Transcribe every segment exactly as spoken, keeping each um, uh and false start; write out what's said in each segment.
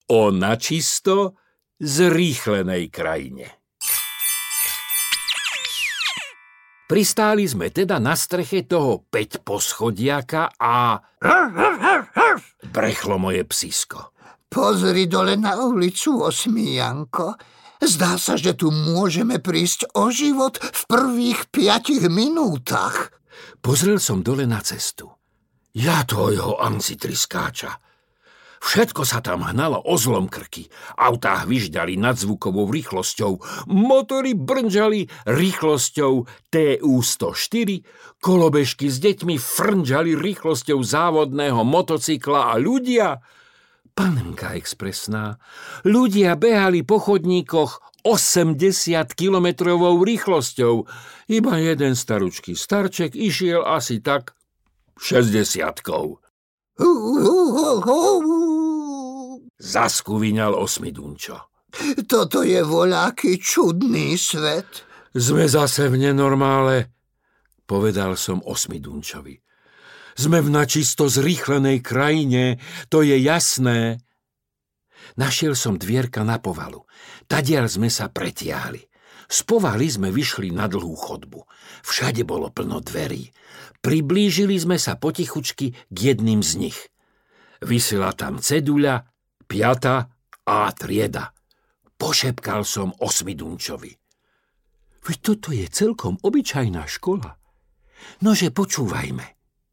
o načisto zrýchlenej krajine. Pristáli sme teda na streche toho päťposchodiaka a... brechlo moje psisko. Pozri dole na ulicu, Osmijanko. Zdá sa, že tu môžeme prísť o život v prvých piatich minútach. Pozrel som dole na cestu. Ja tvojho ancitriskáča. Všetko sa tam hnalo o zlom krky. Autá hvižďali nadzvukovou rýchlosťou, motory brnžali rýchlosťou té ú sto štyri, kolobežky s deťmi frnžali rýchlosťou závodného motocykla a ľudia, panenka expresná, ľudia behali po chodníkoch osemdesiat kilometrovou rýchlosťou. Iba jeden staručký starček išiel asi tak šesťdesiatkou. Zaskuviňal Osmidunčo. Toto je voľaký čudný svet. Sme zase v nenormále, povedal som Osmidunčovi. Sme v načisto zrýchlenej krajine, to je jasné. Našiel som dvierka na povalu. Tadiaľ sme sa pretiahli. Z povaly sme vyšli na dlhú chodbu. Všade bolo plno dverí. Priblížili sme sa potichučky k jedným z nich. Visela tam ceduľa, piata A trieda. Pošepkal som Osmidunčovi. Veď toto je celkom obyčajná škola. Nože počúvajme.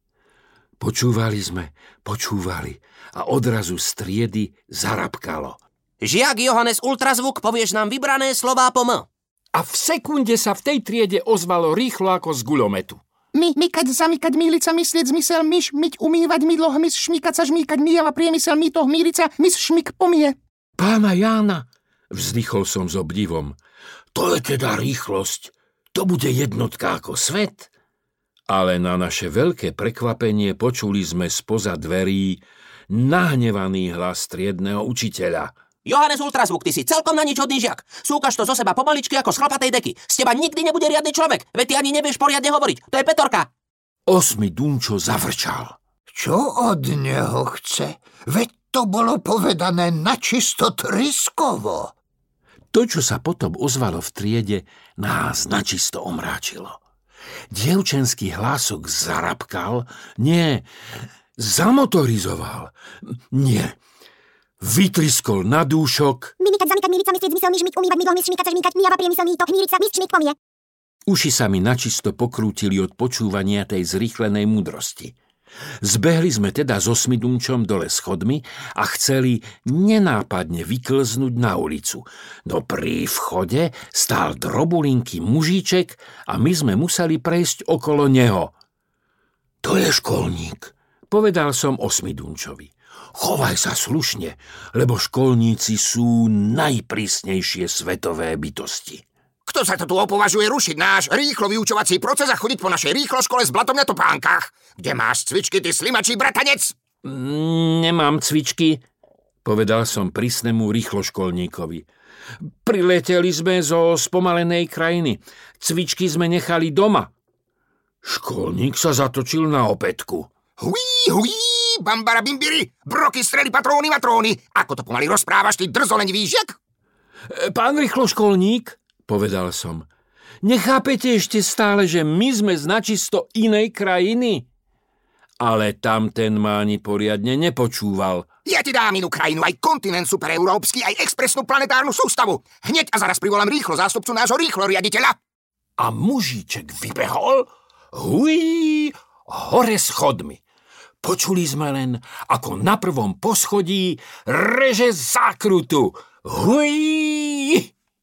Počúvali sme, počúvali a odrazu z triedy zarapkalo. Žiak Johannes Ultrazvuk, povieš nám vybrané slová po M. A v sekunde sa v tej triede ozvalo rýchlo ako z guľometu. My, mykať, zamykať, mílica, myslieť, zmysel, myš, myť, umývať, mydlo, hmyz, šmýkať sa, žmýkať, myjava, priemysel, myto, hmírica, mys, šmyk, pomie. Pána Jána, vzdychol som s obdivom. To je teda rýchlosť. To bude jednotka ako svet. Ale na naše veľké prekvapenie počuli sme spoza dverí nahnevaný hlas triedneho učiteľa. Johannes Ultrazvuk, ty si celkom na nič hodný žiak. Súkaž to zo seba pomaličky ako z chlapatej deky. Z teba nikdy nebude riadny človek, veď ty ani nevieš poriadne hovoriť. To je Petorka. Osmidunčo zavrčal. Čo od neho chce? Veď to bolo povedané načisto triskovo. To, čo sa potom ozvalo v triede, nás načisto omráčilo. Dievčenský hlások zarapkal, nie, zamotorizoval, nie, vytriskol na dúšok. Mimikať, zamykať, mírica, myslieť, zmysel, myš, myť, umývať, mydlo, hmyz, šmykať, žmýkať, myjava, priemysel, mýto, hmírica, mys, šmyk, pomie. Uši sa mi načisto pokrútili od počúvania tej zrýchlenej múdrosti. Zbehli sme teda s Osmidunčom dole schodmi a chceli nenápadne vyklznúť na ulicu. No pri vchode stál drobulinký mužíček a my sme museli prejsť okolo neho. To je školník, povedal som Osmidunčovi. Chovaj sa slušne, lebo školníci sú najprísnejšie svetové bytosti. Kto sa to tu opovažuje rušiť náš rýchlo vyučovací proces a chodiť po našej rýchlo škole s blatom na topánkach? Kde máš cvičky, ty slimačí bratanec? Mm, nemám cvičky, povedal som prísnemu rýchloškolníkovi. Prileteli sme zo spomalenej krajiny. Cvičky sme nechali doma. Školník sa zatočil na opätku. Huí, huí, bambara bimbiri, broky, strely, patróny, matróny. Ako to pomaly rozprávaš, ty drzolenivý žiak? Pán rýchloškolník, povedal som, nechápete ešte stále, že my sme z načisto inej krajiny? Ale tamten ma ani poriadne nepočúval. Ja ti dám inú krajinu, aj kontinent supereurópsky, aj expresnú planetárnu sústavu. Hneď a zaraz privolám rýchlo zástupcu nášho rýchlo riaditeľa. A mužíček vybehol, huí, hore schodmi. Počuli sme len, ako na prvom poschodí reže zákrutu. Huí!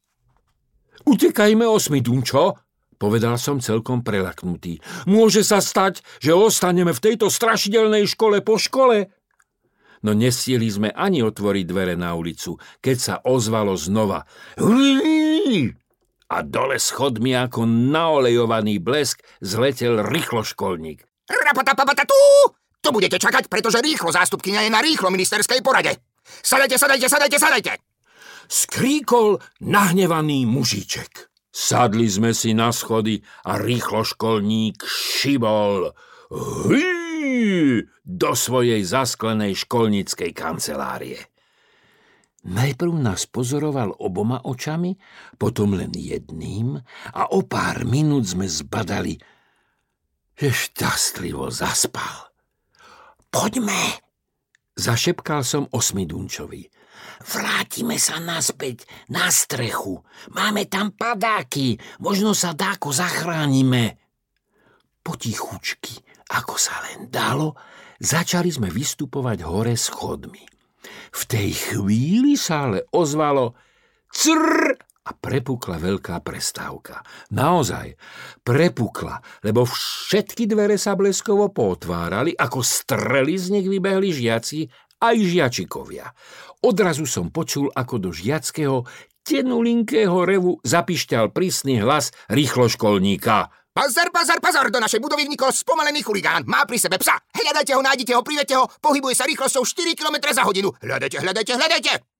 Utekajme, Osmidunčo, povedal som celkom prelaknutý. Môže sa stať, že ostaneme v tejto strašidelnej škole po škole. No nestieli sme ani otvoriť dvere na ulicu, keď sa ozvalo znova. Huí! A dole schodmi ako naolejovaný blesk zletel rýchloškolník. Rapatapapatatu! Tu budete čakať, pretože rýchlo zástupkyňa je na rýchlo ministerskej porade. Sadajte, sadajte, sadajte, sadajte! Skríkol nahnevaný mužíček. Sadli sme si na schody a rýchloškolník šibol hý, do svojej zasklenej školníckej kancelárie. Najprv nás pozoroval oboma očami, potom len jedným a o pár minút sme zbadali, že šťastlivo zaspal. Poďme, zašepkal som Osmidunčovi. Vrátime sa naspäť na strechu. Máme tam padáky, možno sa dáko zachránime. Potichučky, ako sa len dalo, začali sme vystupovať hore schodmi. V tej chvíli sa ale ozvalo crrr a prepukla veľká prestávka. Naozaj, prepukla, lebo všetky dvere sa bleskovo potvárali, ako strely z nich vybehli žiaci aj žiačikovia. Odrazu som počul, ako do žiackého tenulinkého revu zapišťal prísny hlas rýchloškolníka. Pozor, pozor, pozor, do našej budovy vnikol spomalený chuligán. Má pri sebe psa. Hľadajte ho, nájdite ho, privedte ho. Pohybuje sa rýchlosťou štyri kilometre za hodinu. Hľadajte, hľadajte, hľadajte.